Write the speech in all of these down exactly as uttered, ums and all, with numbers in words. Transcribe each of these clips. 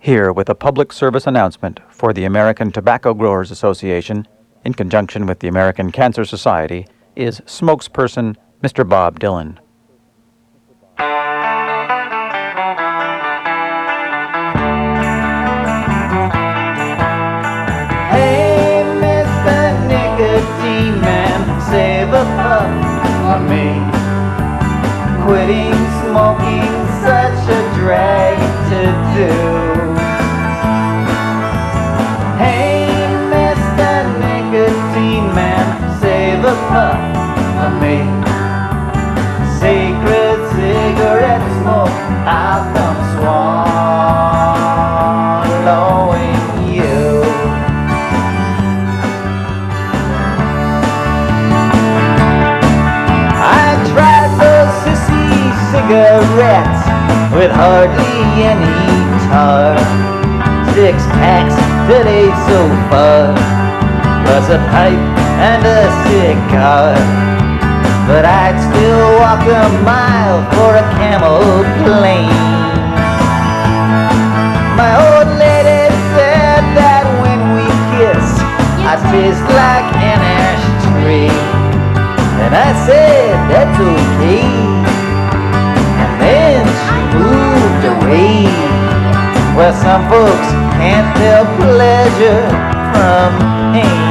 Here with a public service announcement for the American Tobacco Growers Association, in conjunction with the American Cancer Society, is spokesperson Mister Bob Dylan. Hey, Mister Nicotine Man, save a puff for me. Quitting smoking, such a drag to do. Hey, Mister Nicotine Man, save a puff for me. Sacred cigarette smoke, I'll come swallowing you. I tried those sissy cigarettes with hardly any tar. Six packs today so far, plus a pipe and a cigar. But I'd still walk a mile for a Camel plane. My old lady said that when we kiss, I taste like an ashtray. And I said, that's okay. And then she moved away. Well, some folks can't tell pleasure from pain.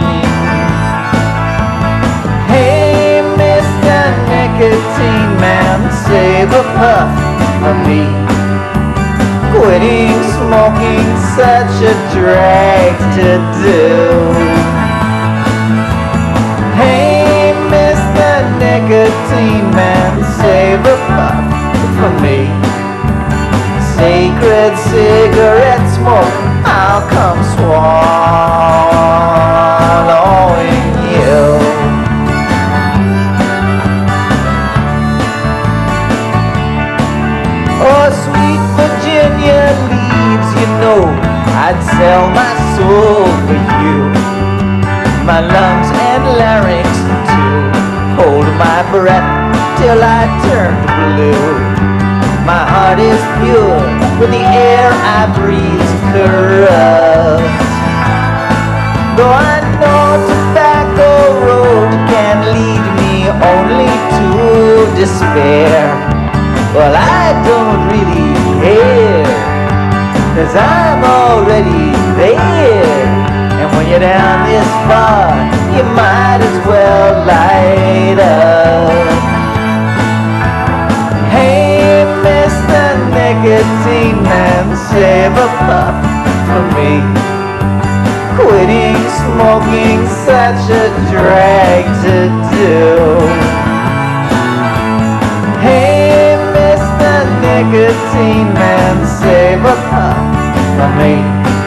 Hey, Mister Nicotine Man, save a puff for me. Quitting smoking, such a drag to do. Hey, Mister Nicotine Man, save a puff for me. Sacred cigarette smoke, I'll come swallowing you. Oh, sweet Virginia leaves, you know I'd sell my soul for you. My lungs and larynx too, hold my breath till I turn blue. My heart is pure, but the air I breathe corrupt. Though I know tobacco road can lead me only to despair, well, I don't really care, 'cause I'm already there. And when you're down this far, you might as well light up. Hey, Mister Nicotine Man, save a puff for me. Quitting smoking, such a drag to do. Hey, Mister Nicotine Man, save a puff for me.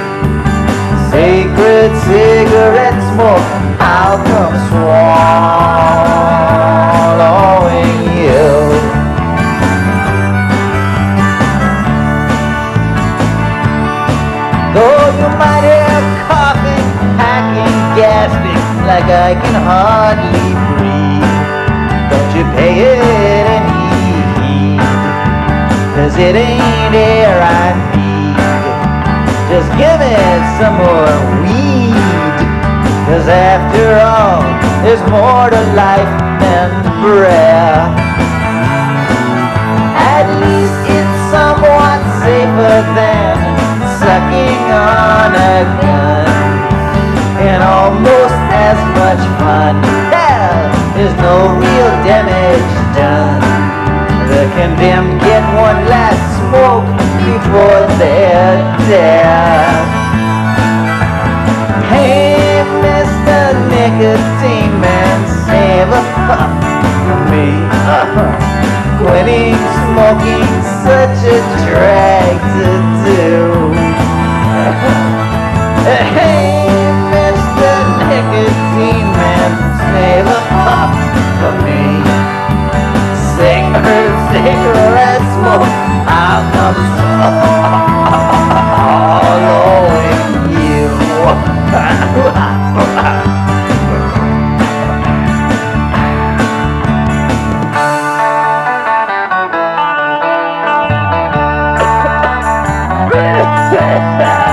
Sacred cigarette smoke, I'll come swallowing you. Though you might hear coughing, hacking, gasping, like I can hardly breathe, don't you pay it any heed, 'cause it ain't air I need. Just give me some more weed, 'cause after all, there's more to life than breath. At least it's somewhat safer than sucking on a gun, and almost as much fun. Hell, there's no real damage done. The condemned get one last smoke before their death. Hey, Mister Nicotine Man, save a puff for me. Uh-huh. Quitting smoking, such a drag to do. Hey, Mister Nicotine Man, save a puff for me. Cigarette, cigarette smoke, I'll come swallowing you. Christmas!